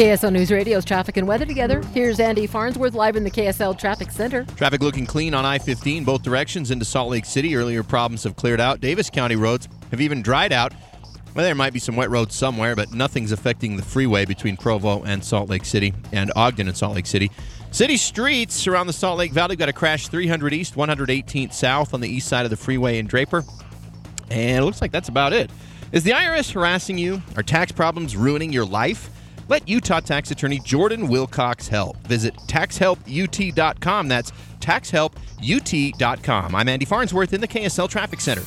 KSL News Radio's traffic and weather together. Here's Andy Farnsworth live in the KSL Traffic Center. Traffic looking clean on I-15, both directions into Salt Lake City. Earlier problems have cleared out. Davis County roads have even dried out. Well, there might be some wet roads somewhere, but nothing's affecting the freeway between Provo and Salt Lake City and Ogden and Salt Lake City. City streets around the Salt Lake Valley got a crash 300 East, 118th South on the east side of the freeway in Draper. And it looks like that's about it. Is the IRS harassing you? Are tax problems ruining your life? Let Utah tax attorney Jordan Wilcox help. Visit taxhelput.com. That's taxhelput.com. I'm Andy Farnsworth in the KSL Traffic Center.